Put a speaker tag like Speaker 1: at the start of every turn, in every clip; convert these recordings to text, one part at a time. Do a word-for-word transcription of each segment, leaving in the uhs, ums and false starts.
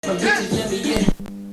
Speaker 1: My bitches let me, yeah.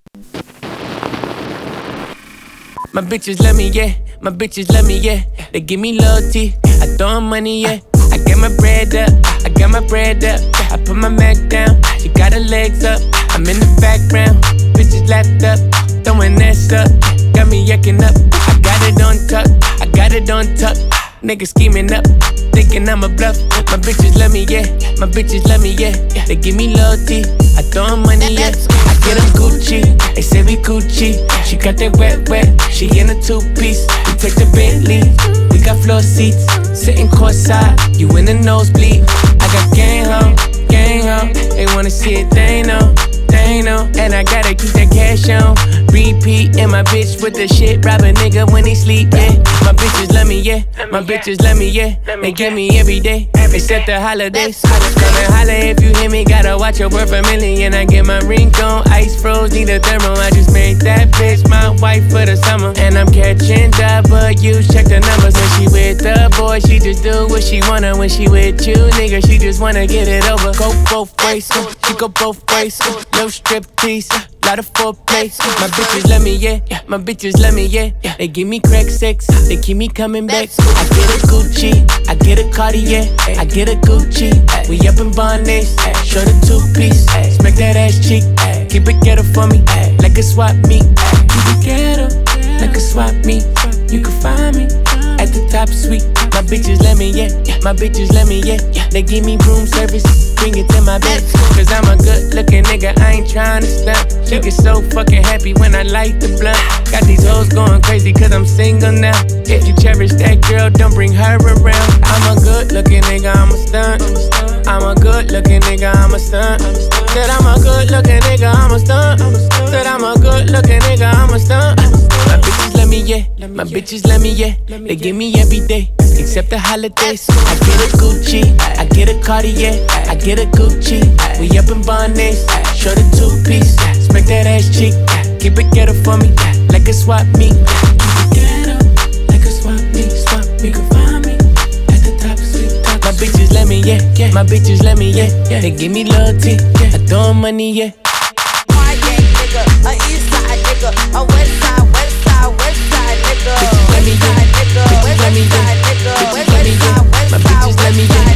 Speaker 1: My bitches let me, yeah. My bitches let me, yeah. They give me loyalty. I throw 'em money, yeah. I get my bread up. I got my bread up. I put my Mac down. She got her legs up. I'm in the background. Bitches lapped up. Throwing ass up. Got me yucking up. I got it on tuck. I got it on tuck. Niggas scheming up, thinking I'm a bluff. My bitches love me, yeah. My bitches love me, yeah. They give me loyalty. I throw 'em money, yeah. I get them Gucci. They say we Gucci. She got that wet, wet. She in a two-piece. We take the Bentley. We got floor seats. Sitting courtside. You in the nosebleed. I got gang home, gang home. They wanna see it, they know. They know, and I gotta keep that cash on repeat. And my bitch with the shit, rob a nigga when he sleep, yeah. My bitches love me, yeah. My bitches love me, yeah. They get me every day, except the holidays. I just come and holler if you hear me. Gotta watch your word for a million. I get my ring on, ice froze, need a thermo. I just made that bitch my wife for the summer. And I'm catching W's, check the numbers. When she with the boy, she just do what she wanna. When she with you, nigga, she just wanna get it over. Go both ways, she go both ways. No strip tease, lot of foreplay. My bitches love me, yeah. My bitches love me, yeah. They give me crack sex, they keep me coming back. I get a Gucci, I get a Cartier, I get a Gucci. We up in Barnes, show the two piece, smack that ass cheek. Keep it ghetto for me, like a swap meet. Keep it ghetto, like a swap meet. You can find me at the top suite. My bitches let me, yeah. My bitches let me, yeah. They give me room service, bring it to my bed. Cause I'm a good looking nigga, I ain't tryna stunt. She get so fucking happy when I light the blunt. Got these hoes going crazy cause I'm single now. If you cherish that girl, don't bring her around. I'm a good looking nigga, I'm a stunt. I'm a good looking nigga, I'm a stunt. Said I'm a good looking nigga, I'm a stunt. Said I'm a good looking nigga, I'm a stunt. My bitches let me, yeah. My bitches let me, yeah. They give me every day, except the holidays. I get a Gucci, I get a Cartier, I get a Gucci. We up in Barnes, show the two piece, smack that ass cheek. Keep it ghetto for me, like a swap meet. Keep it ghetto, like a swap meet. Swap, you can find me at the top suite. My bitches let me, yeah. My bitches let me, yeah. They give me loyalty, I throw 'em money, yeah.
Speaker 2: White gang nigga, a east side nigga, a west side, west side, west side nigga.
Speaker 1: Bitches let me, yeah. Bitches let me, yeah. Bitches let me, yeah. My bitches let me, yeah.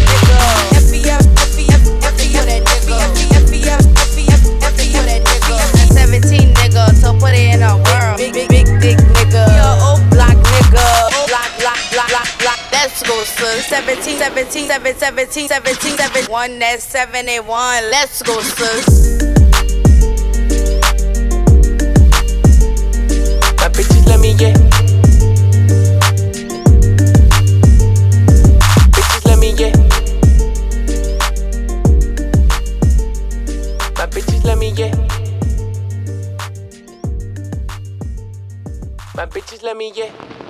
Speaker 2: F E F, F E F, F E F, that nigga. F E F, F E F, F E F, that nigga. seventeen nigga, so put it in a world. Big, big, big dick nigga. Yo, old block nigga. Block, block, block, block, block. Let's go, son. seventeen, seventeen, seven, seventeen, seventeen, seven, one, that's seven, eight, one. Let's go, son.
Speaker 1: My bitches let me, yeah. Bitches let me, yeah. My bitches let me, yeah. My bitches let me, yeah.